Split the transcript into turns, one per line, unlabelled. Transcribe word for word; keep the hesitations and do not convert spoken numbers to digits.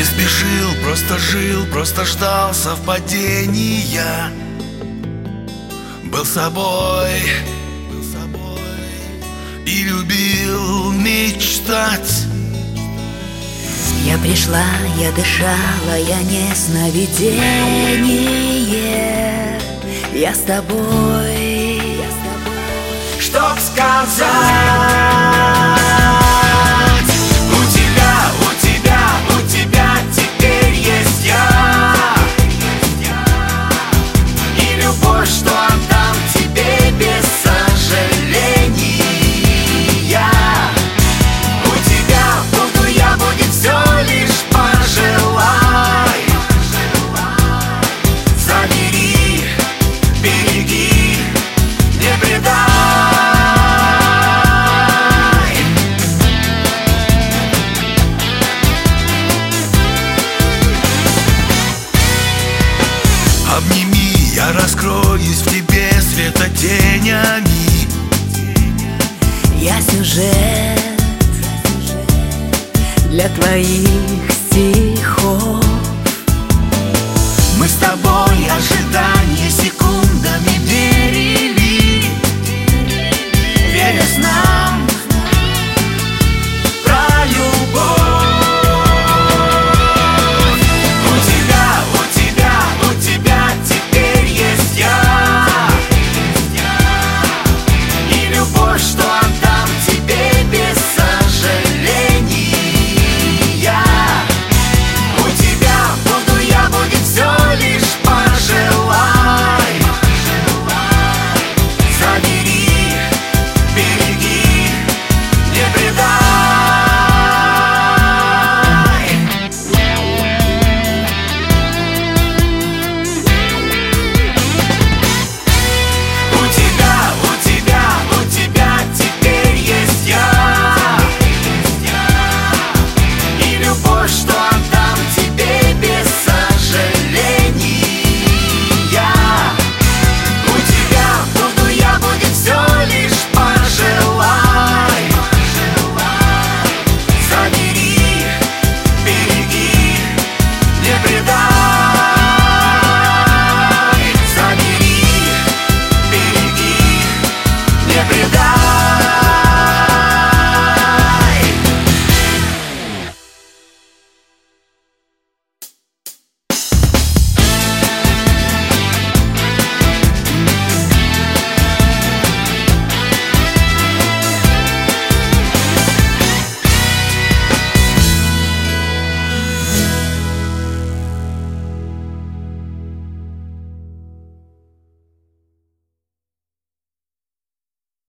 спешил, просто жил, просто ждал совпадения. Был собой, был собой и любил мечтать.
Я пришла, я дышала, я не сновидение. Я с тобой, я с тобой,
чтоб сказать: у тебя, у тебя, у тебя теперь есть я. И любовь, что отдам тебе без сожаления. У тебя буду я, будет все, лишь пожелай. Забери, береги, не предай. Обними, я раскроюсь в тебе светотенями.
я сюжет для твоих стихов.
Мы с тобой ожидание секунд.